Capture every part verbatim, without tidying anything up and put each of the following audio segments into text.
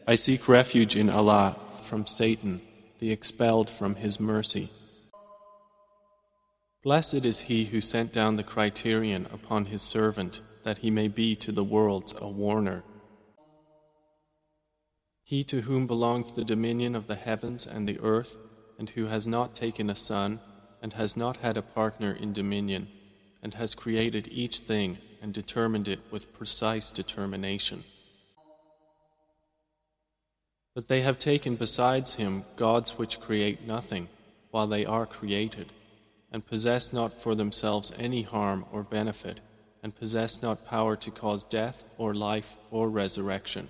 I seek refuge in Allah from Satan, the expelled from His mercy. Blessed is he who sent down the criterion upon his servant, that he may be to the worlds a warner. He to whom belongs the dominion of the heavens and the earth, and who has not taken a son, and has not had a partner in dominion, and has created each thing and determined it with precise determination. But they have taken besides him gods which create nothing, while they are created, and possess not for themselves any harm or benefit, and possess not power to cause death or life or resurrection.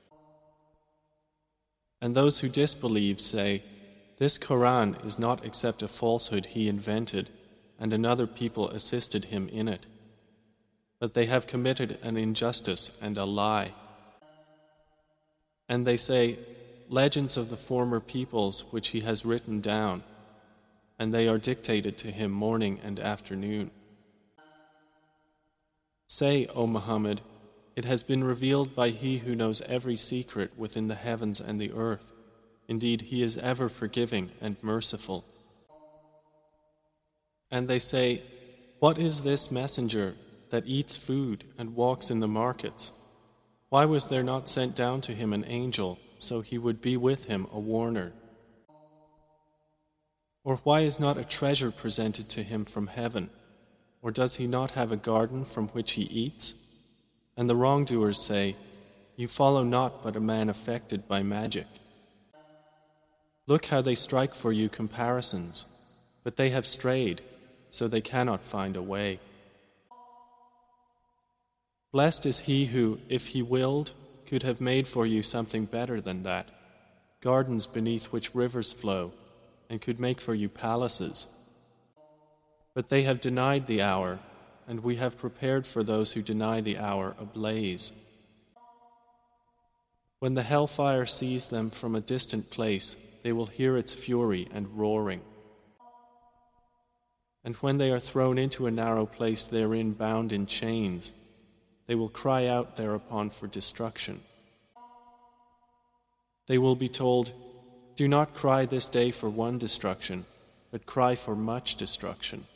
And those who disbelieve say, "This Quran is not except a falsehood he invented, and another people assisted him in it." But they have committed an injustice and a lie. And they say, "Legends of the former peoples which he has written down," and they are dictated to him morning and afternoon. Say, O Muhammad, it has been revealed by He who knows every secret within the heavens and the earth. Indeed, He is ever forgiving and merciful. And they say, "What is this messenger that eats food and walks in the markets? Why was there not sent down to him an angel, so he would be with him a warner? Or why is not a treasure presented to him from heaven? Or does he not have a garden from which he eats?" And the wrongdoers say, "You follow not but a man affected by magic." Look how they strike for you comparisons, but they have strayed, so they cannot find a way. Blessed is he who, if he willed, could have made for you something better than that, gardens beneath which rivers flow, and could make for you palaces. But they have denied the hour, and we have prepared for those who deny the hour a blaze. When the hellfire sees them from a distant place, they will hear its fury and roaring. And when they are thrown into a narrow place therein bound in chains, they will cry out thereupon for destruction. They will be told, "Do not cry this day for one destruction, but cry for much destruction."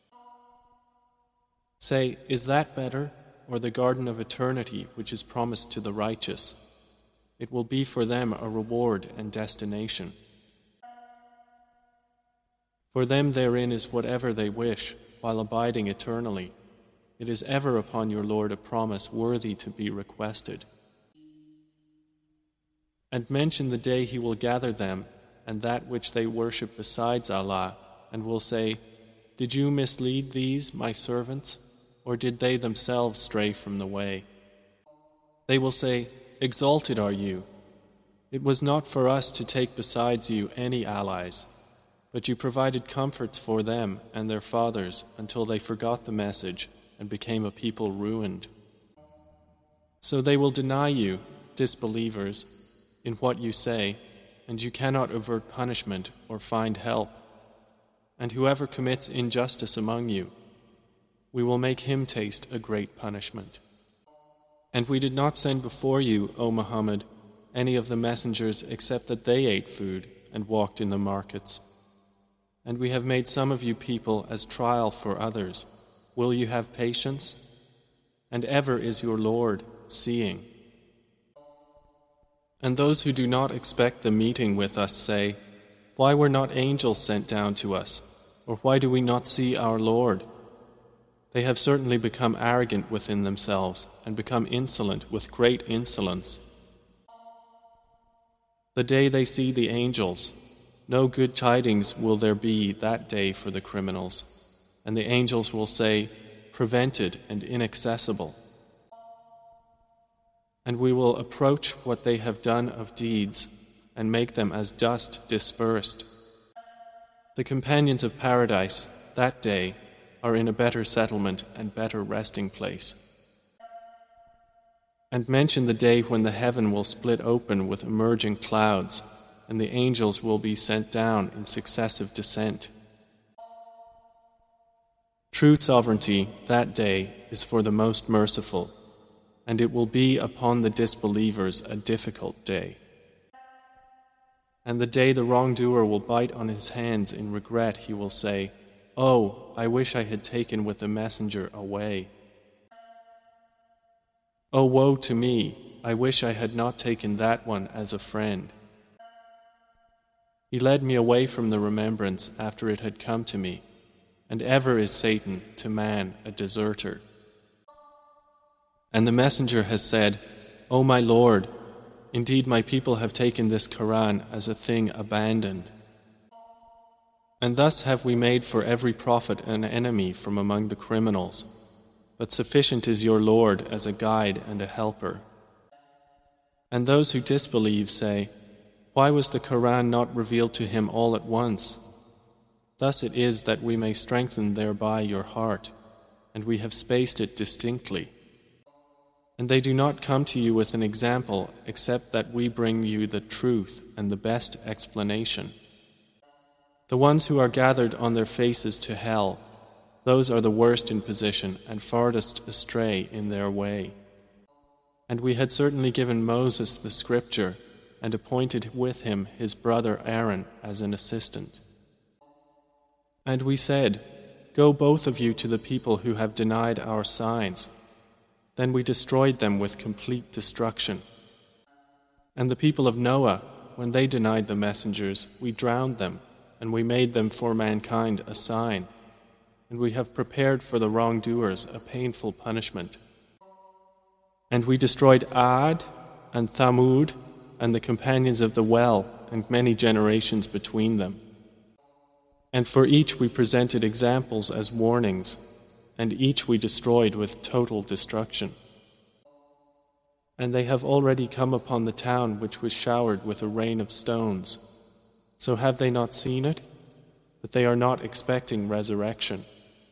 Say, is that better, or the garden of eternity which is promised to the righteous? It will be for them a reward and destination. For them therein is whatever they wish, while abiding eternally. It is ever upon your Lord a promise worthy to be requested. And mention the day He will gather them and that which they worship besides Allah, and will say, "Did you mislead these, my servants, or did they themselves stray from the way?" They will say, "Exalted are you. It was not for us to take besides you any allies, but you provided comforts for them and their fathers until they forgot the message and became a people ruined." So they will deny you, disbelievers, in what you say, and you cannot avert punishment or find help. And whoever commits injustice among you, we will make him taste a great punishment. And we did not send before you, O Muhammad, any of the messengers except that they ate food and walked in the markets. And we have made some of you people as trial for others. Will you have patience? And ever is your Lord seeing. And those who do not expect the meeting with us say, "Why were not angels sent down to us? Or why do we not see our Lord?" They have certainly become arrogant within themselves and become insolent with great insolence. The day they see the angels, no good tidings will there be that day for the criminals, and the angels will say, "Prevented and inaccessible." And we will approach what they have done of deeds and make them as dust dispersed. The companions of paradise, that day, are in a better settlement and better resting place. And mention the day when the heaven will split open with emerging clouds, and the angels will be sent down in successive descent. True sovereignty, that day, is for the most merciful, and it will be upon the disbelievers a difficult day. And the day the wrongdoer will bite on his hands in regret, he will say, "Oh, I wish I had taken with the messenger away. Oh, woe to me, I wish I had not taken that one as a friend. He led me away from the remembrance after it had come to me, and ever is Satan to man a deserter." And the messenger has said, "O my Lord, indeed my people have taken this Quran as a thing abandoned. And thus have we made for every prophet an enemy from among the criminals, but sufficient is your Lord as a guide and a helper." And those who disbelieve say, "Why was the Quran not revealed to him all at once?" Thus it is that we may strengthen thereby your heart, and we have spaced it distinctly. And they do not come to you with an example except that we bring you the truth and the best explanation. The ones who are gathered on their faces to hell, those are the worst in position and farthest astray in their way. And we had certainly given Moses the scripture and appointed with him his brother Aaron as an assistant. And we said, "Go both of you to the people who have denied our signs." Then we destroyed them with complete destruction. And the people of Noah, when they denied the messengers, we drowned them, and we made them for mankind a sign. And we have prepared for the wrongdoers a painful punishment. And we destroyed Ad and Thamud and the companions of the well and many generations between them. And for each we presented examples as warnings, and each we destroyed with total destruction. And they have already come upon the town which was showered with a rain of stones. So have they not seen it? But they are not expecting resurrection.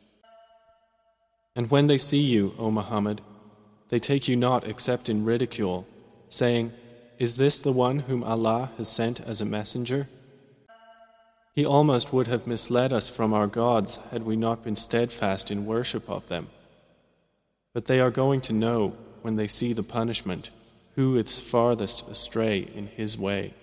And when they see you, O Muhammad, they take you not except in ridicule, saying, "Is this the one whom Allah has sent as a messenger? He almost would have misled us from our gods had we not been steadfast in worship of them. But they are going to know, when they see the punishment, who is farthest astray in his way.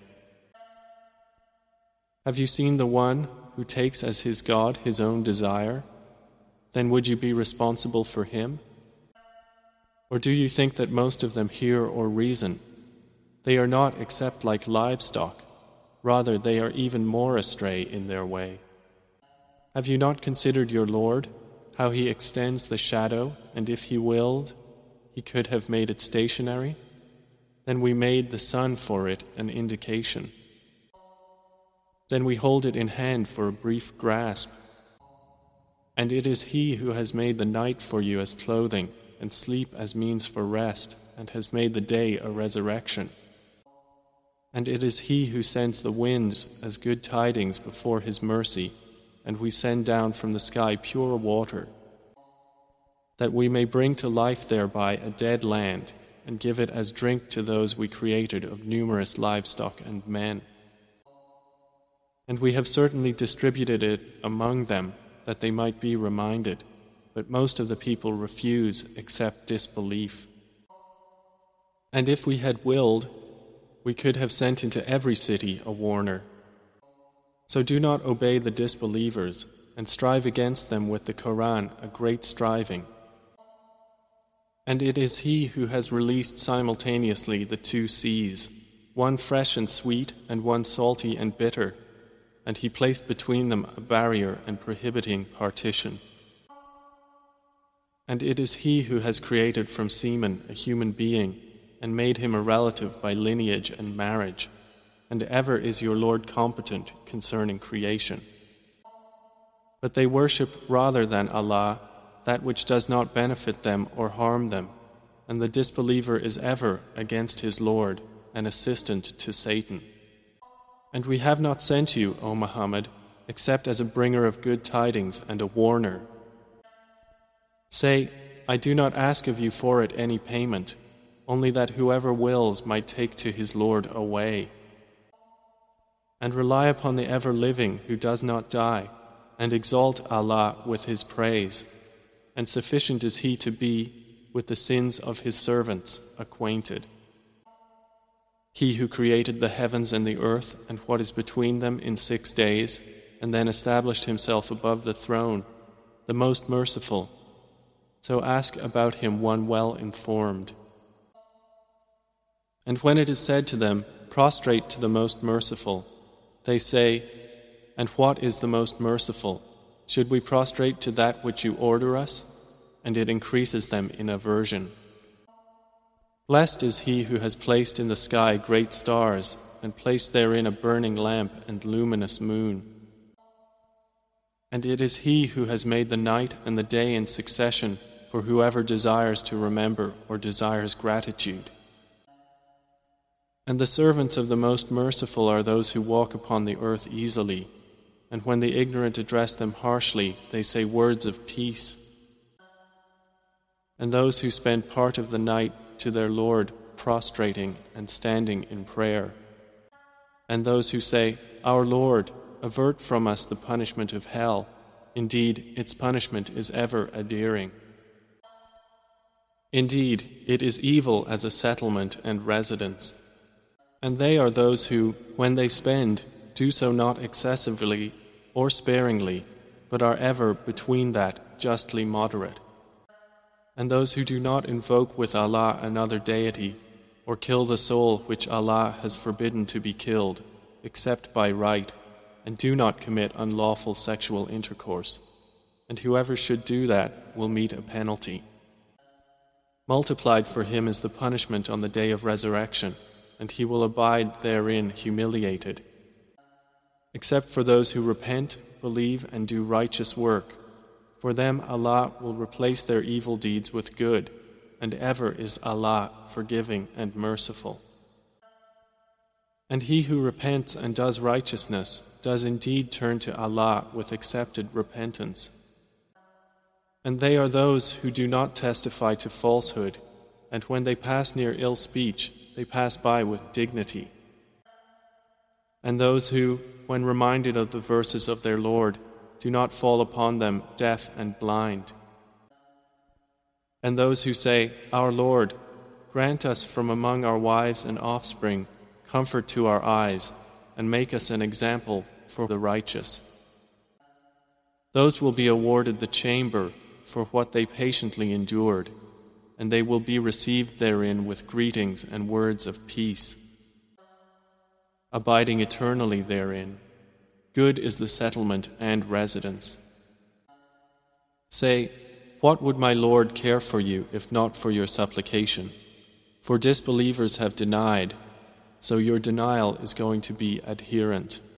Have you seen the one who takes as his God his own desire? Then would you be responsible for him? Or do you think that most of them hear or reason? They are not except like livestock. Rather, they are even more astray in their way. Have you not considered your Lord, how He extends the shadow, and if He willed, He could have made it stationary? Then we made the sun for it an indication. Then we hold it in hand for a brief grasp. And it is He who has made the night for you as clothing, and sleep as means for rest, and has made the day a resurrection. And it is He who sends the winds as good tidings before His mercy, and we send down from the sky pure water, that we may bring to life thereby a dead land, and give it as drink to those we created of numerous livestock and men. And we have certainly distributed it among them, that they might be reminded, but most of the people refuse except disbelief. And if we had willed, we could have sent into every city a warner. So do not obey the disbelievers, and strive against them with the Quran a great striving. And it is He who has released simultaneously the two seas, one fresh and sweet, and one salty and bitter, and He placed between them a barrier and prohibiting partition. And it is He who has created from semen a human being, and made him a relative by lineage and marriage, and ever is your Lord competent concerning creation. But they worship rather than Allah that which does not benefit them or harm them, and the disbeliever is ever against his Lord, an assistant to Satan. And we have not sent you, O Muhammad, except as a bringer of good tidings and a warner. Say, I do not ask of you for it any payment, only that whoever wills might take to his Lord a way. And rely upon the ever-living who does not die, and exalt Allah with His praise, and sufficient is He to be, with the sins of His servants, acquainted. He who created the heavens and the earth and what is between them in six days, and then established himself above the throne, the most merciful. So ask about him one well informed. And when it is said to them, prostrate to the most merciful, they say, and what is the most merciful? Should we prostrate to that which you order us? And it increases them in aversion. Blessed is he who has placed in the sky great stars, and placed therein a burning lamp and luminous moon. And it is he who has made the night and the day in succession for whoever desires to remember or desires gratitude. And the servants of the Most Merciful are those who walk upon the earth easily, and when the ignorant address them harshly, they say words of peace. And those who spend part of the night to their Lord prostrating and standing in prayer. And those who say, Our Lord, avert from us the punishment of hell. Indeed, its punishment is ever adhering. Indeed, it is evil as a settlement and residence. And they are those who, when they spend, do so not excessively or sparingly, but are ever between that justly moderate. And those who do not invoke with Allah another deity, or kill the soul which Allah has forbidden to be killed, except by right, and do not commit unlawful sexual intercourse. And whoever should do that will meet a penalty. Multiplied for him is the punishment on the day of resurrection, and he will abide therein humiliated. Except for those who repent, believe, and do righteous work. For them Allah will replace their evil deeds with good, and ever is Allah forgiving and merciful. And he who repents and does righteousness does indeed turn to Allah with accepted repentance. And they are those who do not testify to falsehood, and when they pass near ill speech, they pass by with dignity. And those who, when reminded of the verses of their Lord, do not fall upon them deaf and blind. And those who say, Our Lord, grant us from among our wives and offspring comfort to our eyes, and make us an example for the righteous. Those will be awarded the chamber for what they patiently endured, and they will be received therein with greetings and words of peace. Abiding eternally therein, good is the settlement and residence. Say, what would my Lord care for you if not for your supplication? For disbelievers have denied, so your denial is going to be adherent.